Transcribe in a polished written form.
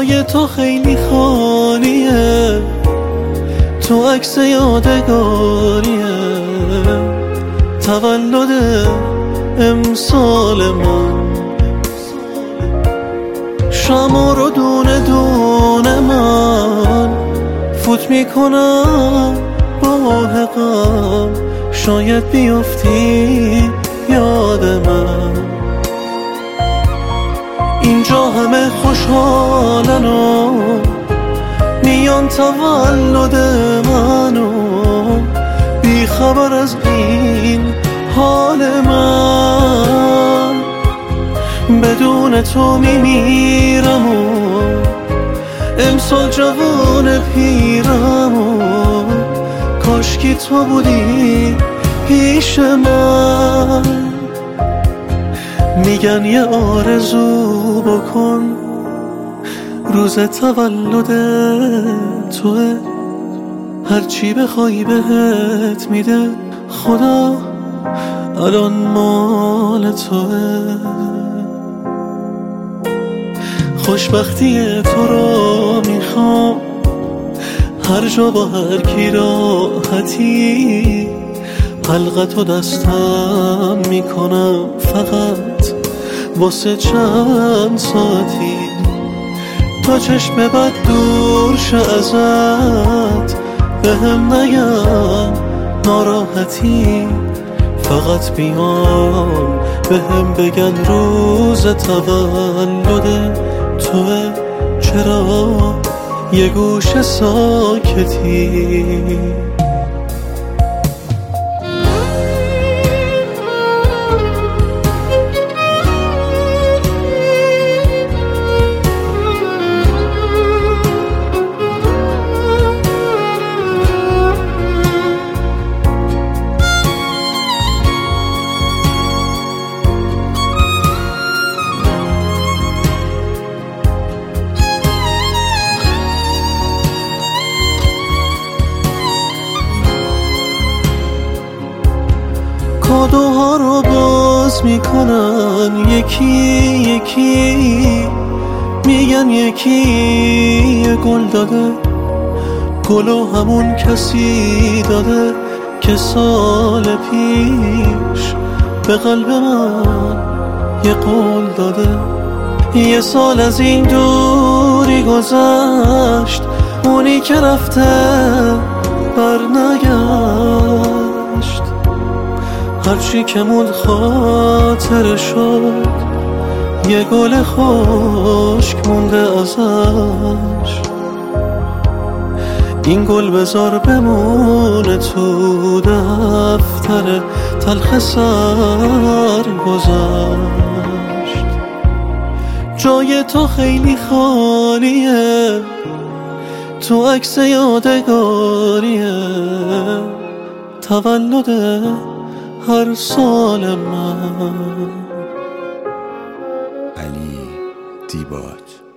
جای تو خیلی خالیه، تو عکس یادگاریه، تولد امسال من. شما رو دونه دونه من فوت میکنم با حقم، شاید بیفتی یاد من. اینجا همه خوشحالن و میان تولد منو، بی خبر از این حال من. بدون تو میمیرم و امسال جوان پیرم و کاشکی تو بودی پیش من. میگن یه آرزو بکن روز تولد توه، هرچی بخوای بهت میده خدا، الان مال توه. خوشبختی تو رو میخوام هر جا با هر کی راحتی، حلقت و دستم میکنم فقط واسه چند ساعتی. تا چشم بد دور شه ازت، بهم نگن ناراحتی، فقط بیان بهم بگن روز تولد توه، چرا یه گوشه ساکتی. کادوها رو باز میکنن یکی یکی، میگن یکی یه گل داده، گلو همون کسی داده که سال پیش به قلب من یه قول داده. یه سال از این دوری گذشت، اونی که رفته بر نگشت، هرچی که موند خاطر شد، یه گل خشک مونده ازش. این گل بذار بمونه تو دفتر تلخ سر گذشت. جای تو خیلی خالیه، تو عکس یادگاریه، تولد هر سال من. علی دیباج.